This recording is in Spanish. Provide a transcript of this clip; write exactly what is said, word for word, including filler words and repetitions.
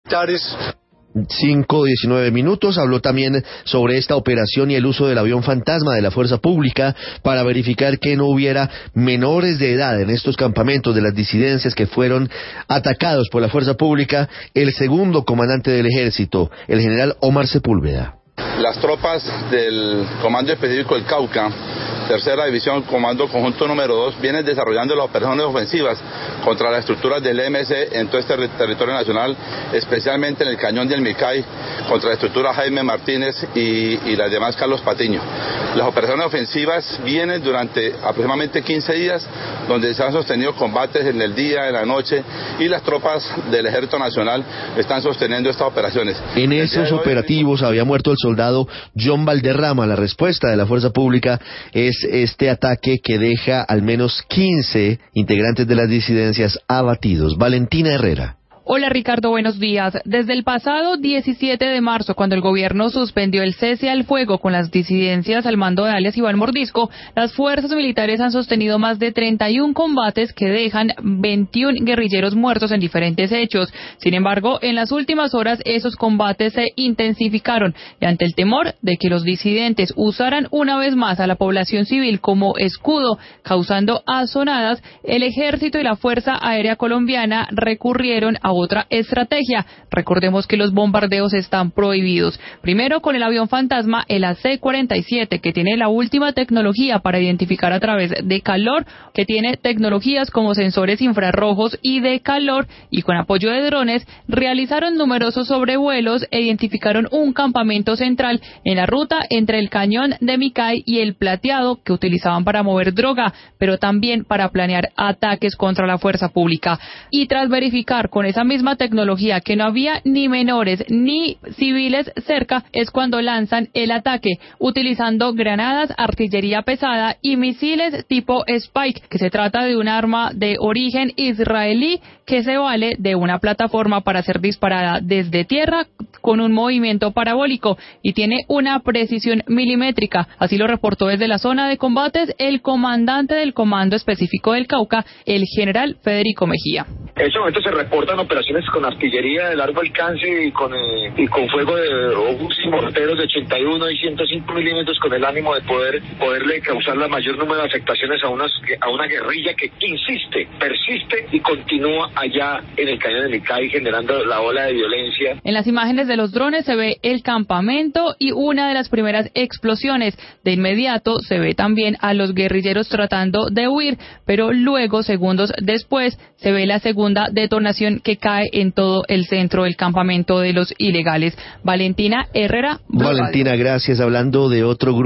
militares. cinco diecinueve minutos, habló también sobre esta operación y el uso del avión fantasma de la Fuerza Pública para verificar que no hubiera menores de edad en estos campamentos de las disidencias que fueron atacados por la Fuerza Pública. El segundo comandante del Ejército, el general Omar Sepúlveda. Las tropas del Comando Específico del Cauca, Tercera División, Comando Conjunto número dos, vienen desarrollando las operaciones ofensivas contra las estructuras del E M C en todo este territorio nacional, especialmente en el Cañón del Micay, contra la estructura Jaime Martínez y, y las demás Carlos Patiño. Las operaciones ofensivas vienen durante aproximadamente quince días, donde se han sostenido combates en el día, en la noche, y las tropas del Ejército Nacional están sosteniendo estas operaciones. En esos operativos había muerto el soldado John Valderrama. La respuesta de la Fuerza Pública es este ataque que deja al menos quince integrantes de las disidencias abatidos. Valentina Herrera. Hola Ricardo, buenos días. Desde el pasado diecisiete de marzo, cuando el gobierno suspendió el cese al fuego con las disidencias al mando de alias Iván Mordisco, las fuerzas militares han sostenido más de treinta y uno combates que dejan veintiún guerrilleros muertos en diferentes hechos. Sin embargo, en las últimas horas esos combates se intensificaron y ante el temor de que los disidentes usaran una vez más a la población civil como escudo, causando azonadas, el Ejército y la Fuerza Aérea Colombiana recurrieron a otra estrategia. Recordemos que los bombardeos están prohibidos. Primero con el avión fantasma, el A C cuarenta y siete, que tiene la última tecnología para identificar a través de calor, que tiene tecnologías como sensores infrarrojos y de calor, y con apoyo de drones, realizaron numerosos sobrevuelos e identificaron un campamento central en la ruta entre el Cañón de Micay y el Plateado, que utilizaban para mover droga, pero también para planear ataques contra la fuerza pública. Y tras verificar con esa misma tecnología que no había ni menores ni civiles cerca, es cuando lanzan el ataque, utilizando granadas, artillería pesada y misiles tipo Spike, que se trata de un arma de origen israelí que se vale de una plataforma para ser disparada desde tierra con un movimiento parabólico y tiene una precisión milimétrica. Así lo reportó desde la zona de combates el comandante del Comando Específico del Cauca, el general Federico Mejía. En este momento se reportan operaciones con artillería de largo alcance y con eh, y con fuego de obús y morteros de ochenta y uno y ciento cinco milímetros, con el ánimo de poder poderle causar la mayor número de afectaciones a unas a una guerrilla que insiste, persiste y continúa allá en el Cañón de Micay, generando la ola de violencia. En las imágenes de los drones se ve el campamento y una de las primeras explosiones. De inmediato se ve también a los guerrilleros tratando de huir, pero luego, segundos después, se ve la segunda detonación que cae en todo el centro del campamento de los ilegales. Valentina Herrera. Valentina, gracias. Hablando de otro grupo